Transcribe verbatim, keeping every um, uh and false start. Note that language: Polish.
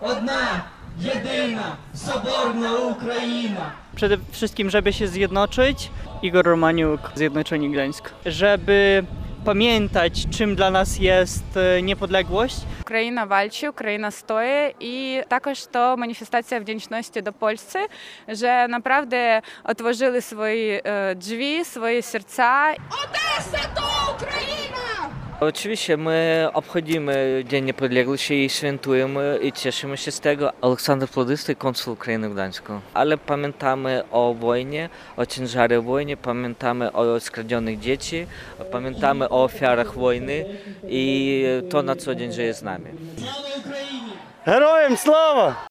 Одна, єдина, соборна Україна. Przede wszystkim, żeby się zjednoczyć. Igor Romaniuk, Zjednoczeni Gdańsk. Żeby pamiętać, czym dla nas jest niepodległość. Україна вальчить, Україна стоїть. І також то маніфестація вдячності до Польщі, że naprawdę otworzyli swoje drzwi, swoje serca. Одеса – to Україна! Oczywiście my obchodzimy Dzień Niepodległości i świętujemy i cieszymy się z tego. Aleksander Plodysty, konsul Ukrainy w Gdańsku. Ale pamiętamy o wojnie, o ciężarze wojny, pamiętamy o skradzionych dzieci, pamiętamy o ofiarach wojny i to na co dzień żyje z nami. Слава Україні! Героям слава!